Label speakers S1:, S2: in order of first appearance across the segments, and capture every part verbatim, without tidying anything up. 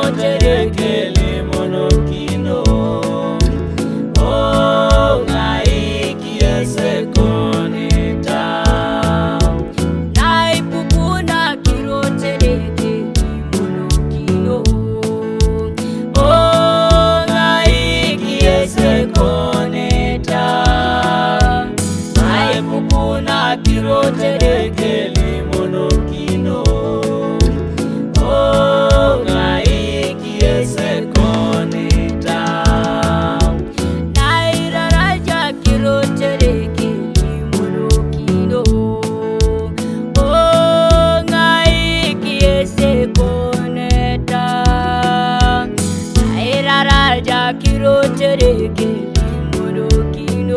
S1: tereke limono kino. Oh, ngai kiese koneta. Nai pupuna kiro tereke limono kino. Oh, ngai kiese koneta. Nai pupuna kiro tereke limono kino. Oh, ngai kiese koneta. Nai raraja kiro tereke limono kino. Oh, ngai kiese koneta. Nai raraja kiro tereke limono kino.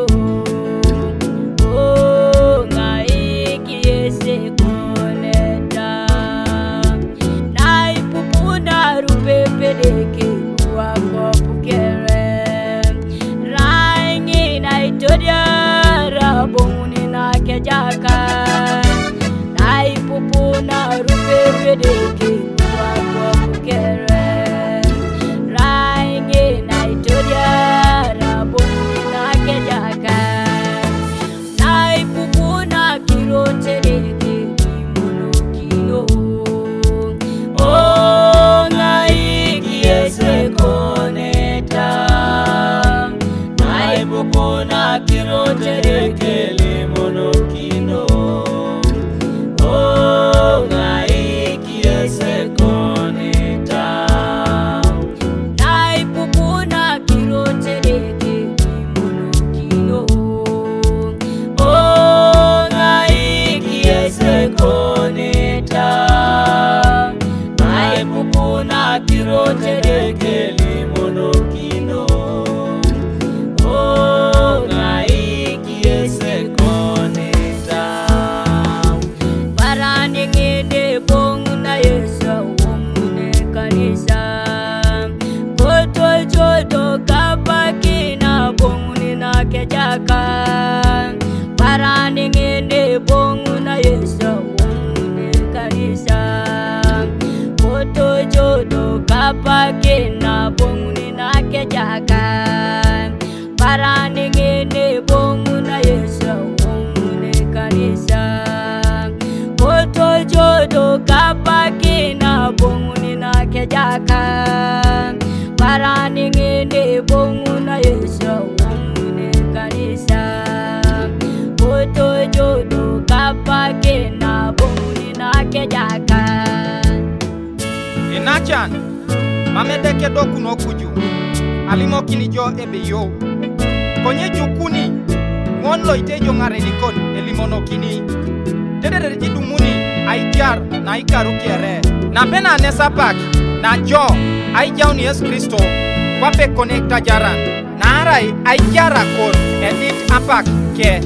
S1: Oh, ngai kiese koneta. Nai pupuna rupepedeke wako pukere. Rangi nai todia raboni na kejaka. Nai pupuna rupepedeke wako pukere. Rangi nai todia raboni na kejaka. Nai pupuna kiro tereke limono kino. Oh, ngai kiese koneta. Nai pupuna kiro tereke limono kino. Oh, ngai kiese koneta. Nai pupuna kiro tereke limono kino. Oh, ngai kiese koneta. Nai pupuna kiro tereke limono kino. Oh, ngai kiese koneta. Barani ngende bongu na Yesu wongune kanisa. Koto jodo kapaki na bongu nina kejaka. Barani ngende bongu na Yesu wongune kanisa. Koto jodo kapaki na bongu nina kejaka. Barani ngende bongu na Yesu wongune kanisa. Koto jodo kapaki na bongu nina kejaka. Barani ngende bongu na Yesu wongune kanisa. Koto jodo kapaki na bongu nina kejaka.
S2: Inachan mamedeke doku no kuju alimo kinijo ebeyo konye jukuni ngon loite jo ngare nikon elimono kini tedere jidumuni aijar na ikaru kiere na bena nesa pak na jo aijau ni Yesu Kristo kwape connecta jaran na arai aijara kon edit apak ke.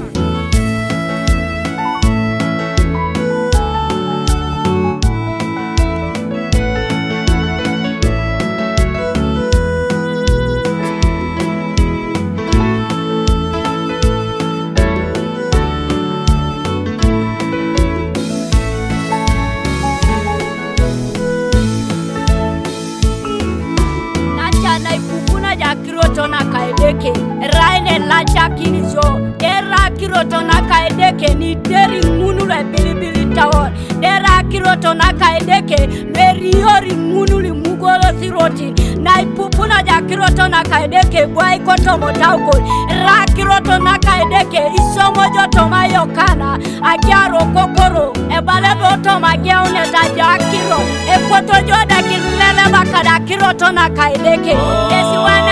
S1: Kirotona kaedeke raine lacha kinizo era kirotona kaedeke ni deri munule bilibili tawon era kirotona kaedeke meriori munuli mugolo siroti na ipupuna ja kirotona kaedeke bwai koto motauko ra kirotona kaedeke isomo joto mayokana agiaro kokoro e balebo to magiaune ta jakiro e koto joda kilele bakada kirotona kaedeke esi wana